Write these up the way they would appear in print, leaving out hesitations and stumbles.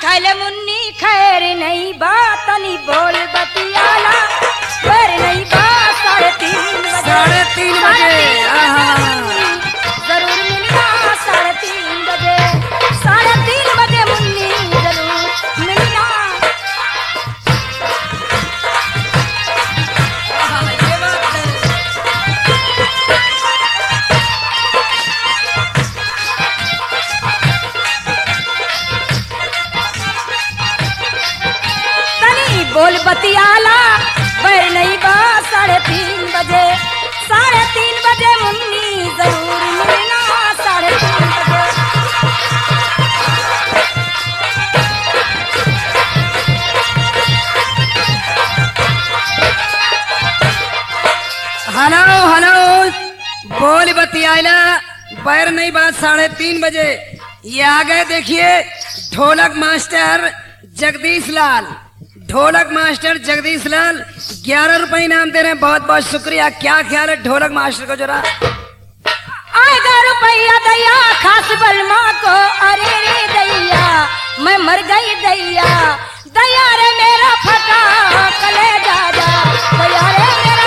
खैले मुन्नी खैर नहीं बात नहीं बोल बतियाला खैर नहीं बात 3:30 बजे 3:30 बजे जरूर मिलना 3:30 बजे 3:30 बजे मुन्नी जरूर मिलना। ये बात है। तनी बोल बतियाला बैर नहीं बा 3:30 बजे 3:30 बजे मुन्नी जरूर मिलना 3:30 बजे। हेलो हेलो बोल बतियाला बैर नहीं बात 3:30 बजे। ये आ गए देखिए ढोलक मास्टर जगदीश लाल। ढोलक मास्टर जगदीश लाल 11 रुपए इनाम दे रहे हैं। बहुत बहुत शुक्रिया। क्या ख्याल है ढोलक मास्टर को जरा? आएगा रुपया दैया खास बलमा को अरे रे दैया मैं मर गई दैया दैया रे मेरा फटा कले जा दैया रे मेरा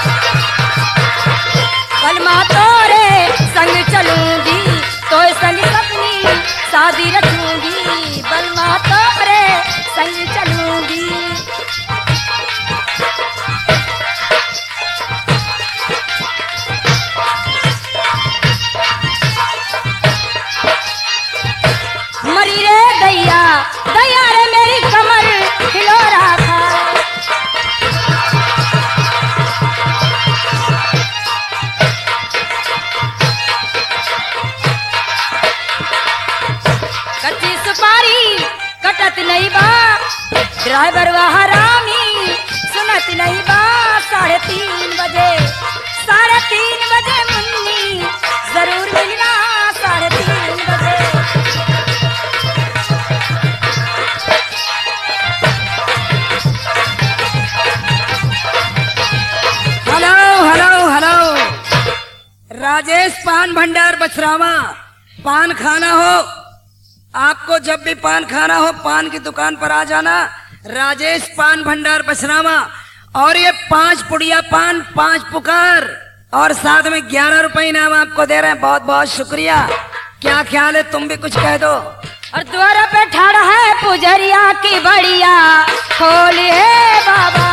बलमा तोरे संग चलूंगी तो संग अपनी शादी रखूंगी बलमा तोरे संग चलूंगी। मरी रे दैया दैया रे मेरी कमर हिलो रहा था कच्ची सुपारी कटत नहीं बा ड्राइवर वह हरामी सुनत नहीं बा 3:30 बजे 3:30 बजे मुन्नी जरूर मिलना 3:30 बजे। हेलो हेलो हेलो राजेश पान भंडार बछरावा। पान खाना हो आपको, जब भी पान खाना हो पान की दुकान पर आ जाना। राजेश पान भंडार बछरावा। और ये 5 पुड़िया पान 5 पुकार और साथ में 11 रुपए इनाम आपको दे रहे हैं। बहुत बहुत शुक्रिया। क्या ख्याल है तुम भी कुछ कह दो? और द्वार पे ठाड़ा है पुजरिया की बढ़िया खोलिए बाबा